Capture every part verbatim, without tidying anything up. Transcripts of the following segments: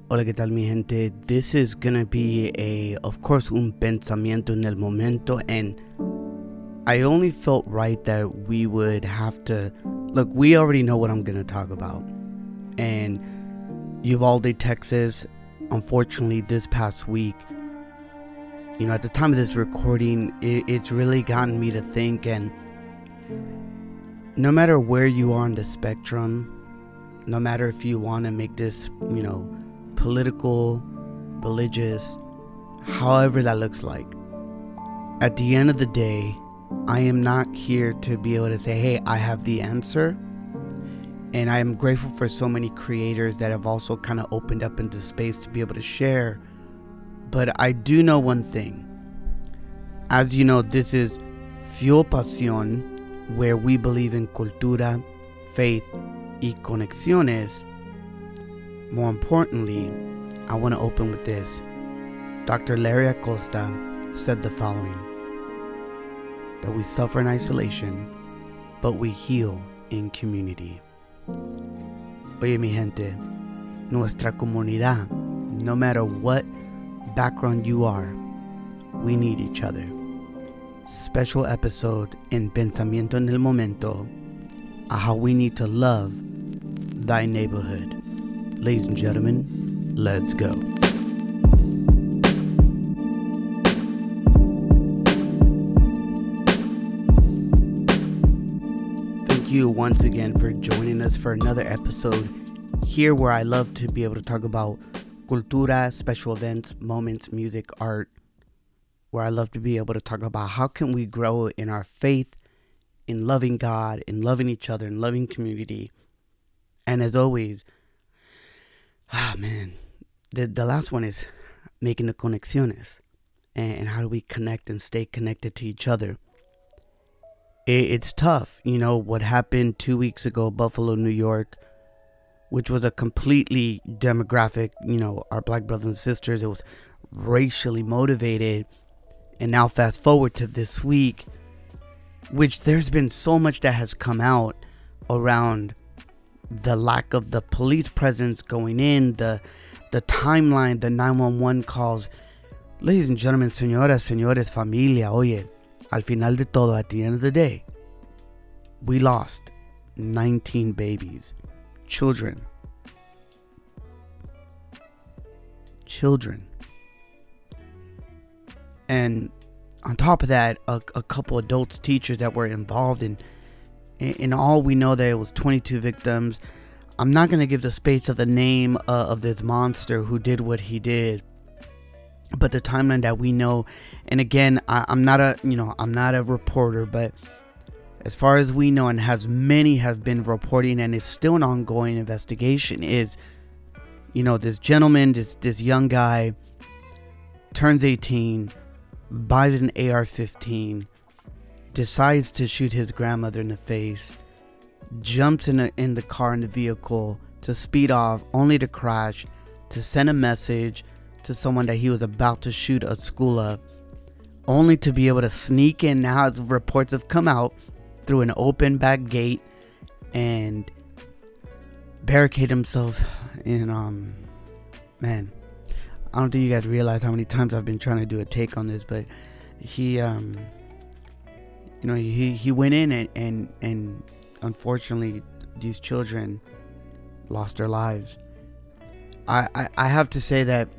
Hola, ¿qué tal, mi gente? This is gonna be a, of course, un pensamiento en el momento, and I only felt right that we would have to, look, we already know what I'm gonna talk about, and Uvalde, Texas, unfortunately, this past week, you know, at the time of this recording, it, it's really gotten me to think, and no matter where you are on the spectrum, no matter if you want to make this, you know, political, religious, however that looks like, at the end of the day, I am not here to be able to say, hey, I have the answer. And I am grateful for so many creators that have also kind of opened up into space to be able to share. But I do know one thing. As you know, this is Fuel Pasión, where we believe in cultura, faith, y conexiones. More importantly, I want to open with this. Doctor Larry Acosta said the following: that we suffer in isolation, but we heal in community. Oye, mi gente, nuestra comunidad, no matter what background you are, we need each other. Special episode in Pensamiento en el Momento, a how we need to love thy neighborhood. Ladies and gentlemen, let's go. Thank you once again for joining us for another episode here, where I love to be able to talk about cultura, special events, moments, music, art, where I love to be able to talk about how can we grow in our faith, in loving God, in loving each other, in loving community. And as always, ah man, the, the last one is making the conexiones, and, and how do we connect and stay connected to each other. It, it's tough, you know, what happened two weeks ago, Buffalo, New York, which was a completely demographic, you know, our black brothers and sisters. It was racially motivated. And now fast forward to this week, which there's been so much that has come out around the lack of the police presence going in, the the timeline, the nine one one calls. Ladies and gentlemen, señoras, señores, familia, oye, al final de todo, at the end of the day, we lost nineteen babies, children, children. And on top of that, a, a couple adults, teachers that were involved in, in, in all we know that it was twenty-two victims. I'm not going to give the space of the name uh, of this monster who did what he did, but the timeline that we know. And again, I, I'm not a, you know, I'm not a reporter, but as far as we know, and as many have been reporting, and it's still an ongoing investigation, is, you know, this gentleman, this, this young guy turns eighteen, buys an A R fifteen, decides to shoot his grandmother in the face, jumps in, a, in the car, in the vehicle, to speed off, only to crash, to send a message to someone that he was about to shoot a school up, only to be able to sneak in, now as reports have come out, through an open back gate and barricade himself in, um, man, I don't think you guys realize how many times I've been trying to do a take on this, but he, um, you know, he, he went in and, and, and unfortunately these children lost their lives. I, I, I have to say that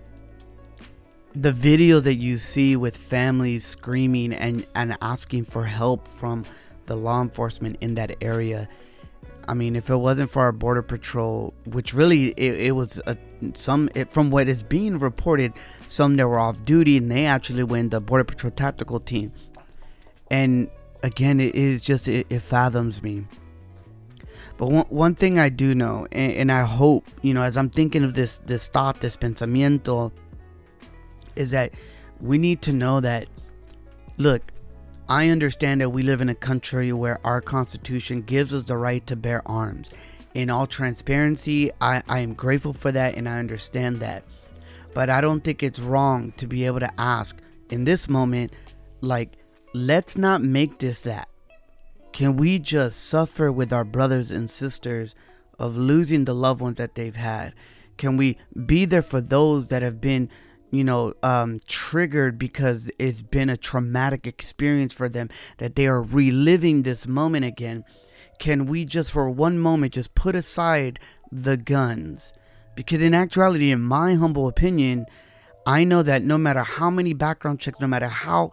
the video that you see with families screaming and, and asking for help from the law enforcement in that area, I mean, if it wasn't for our border patrol, which really it, it was a, some it, from what is being reported, some that were off duty, and they actually went the border patrol tactical team. And again, it is just it, it fathoms me. But one, one thing I do know, and, and I hope, you know, as I'm thinking of this this thought, this pensamiento, is that we need to know that, look, I understand that we live in a country where our Constitution gives us the right to bear arms. In all transparency, I, I am grateful for that, and I understand that. But I don't think it's wrong to be able to ask in this moment, like, let's not make this that. Can we just suffer with our brothers and sisters of losing the loved ones that they've had? Can we be there for those that have been, you know, um, triggered because it's been a traumatic experience for them, that they are reliving this moment again? Can we just for one moment just put aside the guns? Because in actuality, in my humble opinion, I know that no matter how many background checks, no matter how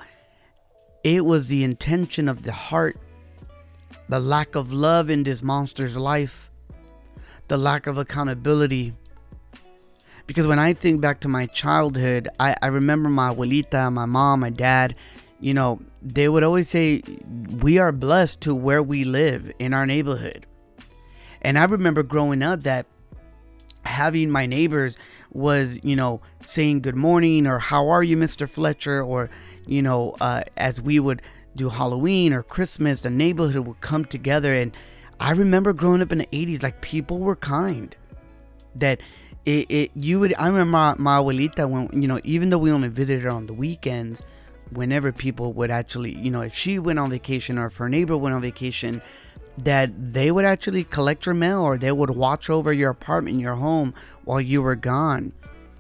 it was the intention of the heart, the lack of love in this monster's life, the lack of accountability. Because when I think back to my childhood, I, I remember my abuelita, my mom, my dad, you know, they would always say, we are blessed to where we live in our neighborhood. And I remember growing up that having my neighbors was, you know, saying good morning or how are you, Mister Fletcher? Or, you know, uh, as we would do Halloween or Christmas, the neighborhood would come together. And I remember growing up in the eighties, like people were kind. That it, it you would, I remember my, my abuelita, when, you know, even though we only visited her on the weekends, whenever people would actually, you know, if she went on vacation or if her neighbor went on vacation, that they would actually collect your mail or they would watch over your apartment, your home while you were gone.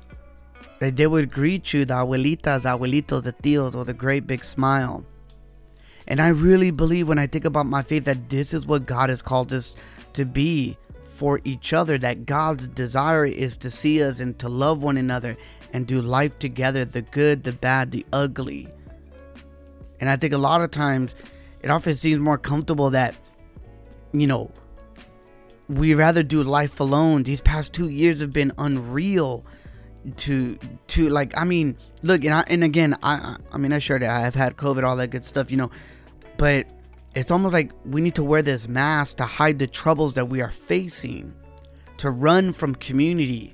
That they would greet you, the abuelitas, abuelitos, the tios, with a great big smile. And I really believe when I think about my faith that this is what God has called us to be for each other, that God's desire is to see us and to love one another and do life together, the good, the bad, the ugly. And I think a lot of times it often seems more comfortable that, you know, we rather do life alone. These past two years have been unreal to, to like, I mean, look, and, I, and again, I, I mean, I shared it. I've had COVID, all that good stuff, you know, but it's almost like we need to wear this mask to hide the troubles that we are facing, to run from community.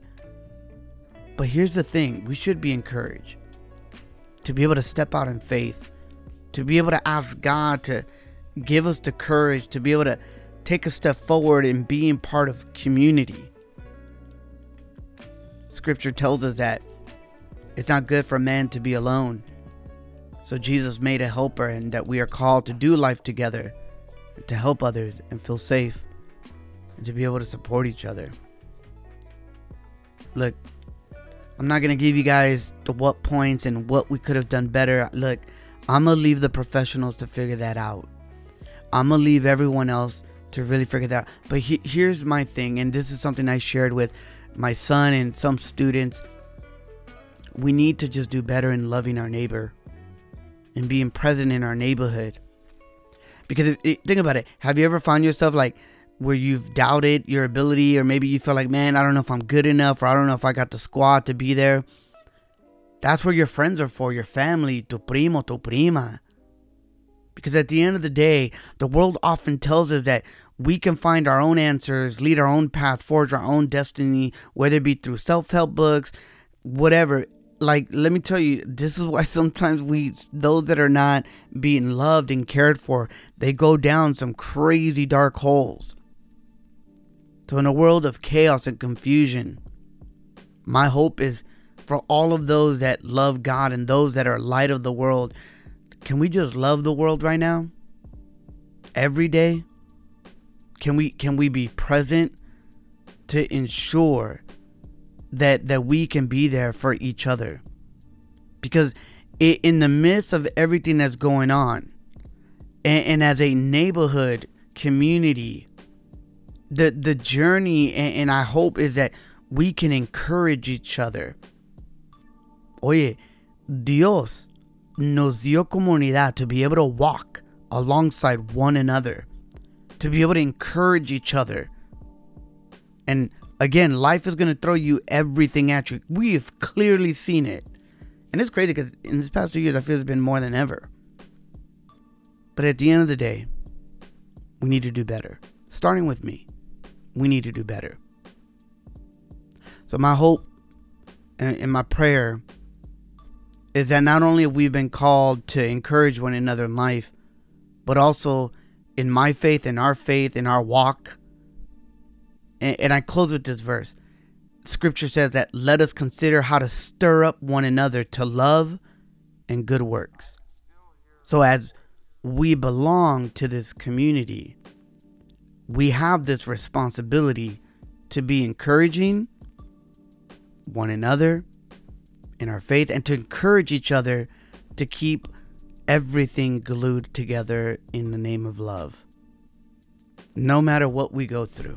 But here's the thing, we should be encouraged to be able to step out in faith, to be able to ask God to give us the courage to be able to take a step forward in being part of community. Scripture tells us that it's not good for man to be alone. So Jesus made a helper, and that we are called to do life together, to help others and feel safe, and to be able to support each other. Look, I'm not going to give you guys the what points and what we could have done better. Look, I'm going to leave the professionals to figure that out. I'm going to leave everyone else to really figure that out. But he, here's my thing, and this is something I shared with my son and some students. We need to just do better in loving our neighbor and being present in our neighborhood. Because if, if, think about it. Have you ever found yourself like where you've doubted your ability, or maybe you feel like, man, I don't know if I'm good enough, or I don't know if I got the squad to be there? That's where your friends are for, your family, tu primo, tu prima. Because at the end of the day, the world often tells us that we can find our own answers, lead our own path, forge our own destiny, whether it be through self-help books, whatever. Like, let me tell you, this is why sometimes we, those that are not being loved and cared for, they go down some crazy dark holes. So in a world of chaos and confusion, my hope is for all of those that love God and those that are light of the world, can we just love the world right now? Every day? Can we can we be present to ensure that that we can be there for each other? Because it, in the midst of everything that's going on, and, and as a neighborhood community, the the journey and, and I hope is that we can encourage each other. Oye, Dios nos dio comunidad to be able to walk alongside one another, to be able to encourage each other. And again, life is going to throw you everything at you. We've clearly seen it. And it's crazy because in this past two years, I feel it's been more than ever. But at the end of the day, we need to do better. Starting with me, we need to do better. So my hope and, and my prayer is that not only have we been called to encourage one another in life, but also in my faith, in our faith, in our walk. And, and I close with this verse. Scripture says that let us consider how to stir up one another to love and good works. So as we belong to this community, we have this responsibility to be encouraging one another in our faith, and to encourage each other to keep everything glued together in the name of love, no matter what we go through.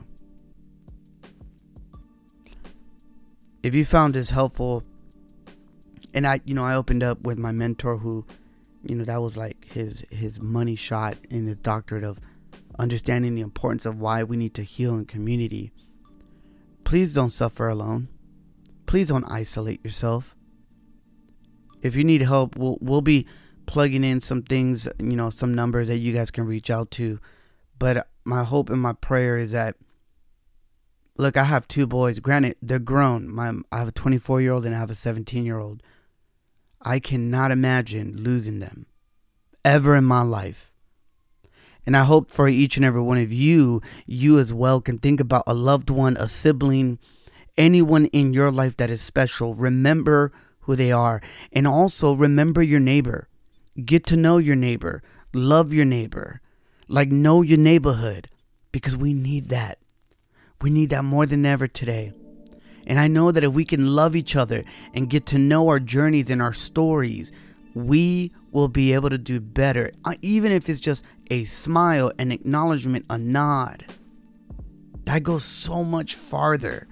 If you found this helpful, and I, you know, I opened up with my mentor who, you know, that was like his, his money shot in his doctorate of understanding the importance of why we need to heal in community. Please don't suffer alone. Please don't isolate yourself. If you need help, we'll, we'll be plugging in some things, you know, some numbers that you guys can reach out to. But my hope and my prayer is that, look, I have two boys. Granted, they're grown. My, I have a twenty-four year old and I have a seventeen year old. I cannot imagine losing them ever in my life. And I hope for each and every one of you, you as well can think about a loved one, a sibling, anyone in your life that is special. Remember who they are. And also remember your neighbor. Get to know your neighbor. Love your neighbor. Like, know your neighborhood. Because we need that. We need that more than ever today. And I know that if we can love each other and get to know our journeys and our stories, we will be able to do better. Even if it's just a smile, an acknowledgement, a nod. That goes so much farther.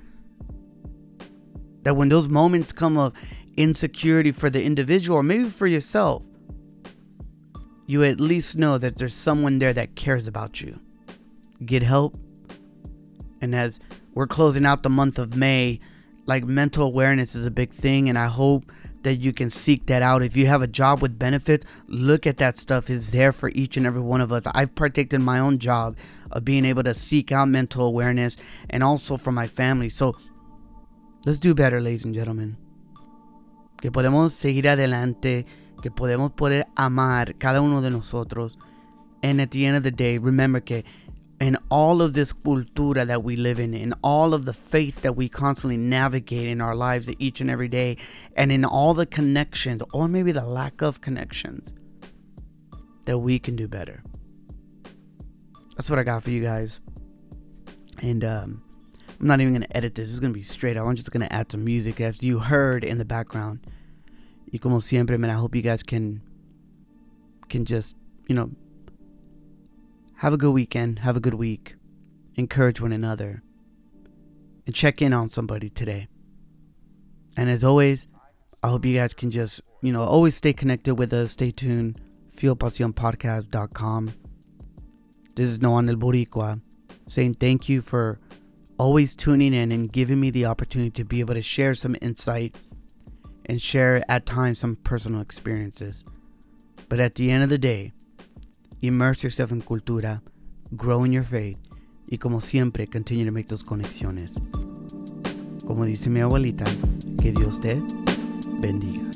That when those moments come of insecurity for the individual, or maybe for yourself, you at least know that there's someone there that cares about you. Get help. And as we're closing out the month of May, like, mental awareness is a big thing, and I hope that you can seek that out. If you have a job with benefits, look at that stuff. It's there for each and every one of us. I've partaken in my own job of being able to seek out mental awareness, and also for my family. So let's do better, ladies and gentlemen. Que podemos seguir adelante, que podemos poder amar cada uno de nosotros. And at the end of the day, remember que in all of this cultura that we live in, in all of the faith that we constantly navigate in our lives each and every day, and in all the connections, or maybe the lack of connections, that we can do better. That's what I got for you guys. And um, I'm not even going to edit this. It's going to be straight up. I'm just going to add some music as you heard in the background. Y como siempre, man, I hope you guys can, can just, you know, have a good weekend, have a good week, encourage one another, and check in on somebody today. And as always, I hope you guys can just, you know, always stay connected with us. Stay tuned. Fuel Pasión Podcast dot com. This is Noan El Boricua saying thank you for always tuning in and giving me the opportunity to be able to share some insight and share at times some personal experiences. But at the end of the day, immerse yourself in cultura, grow in your faith, y como siempre, continue to make those conexiones. Como dice mi abuelita, que Dios te bendiga.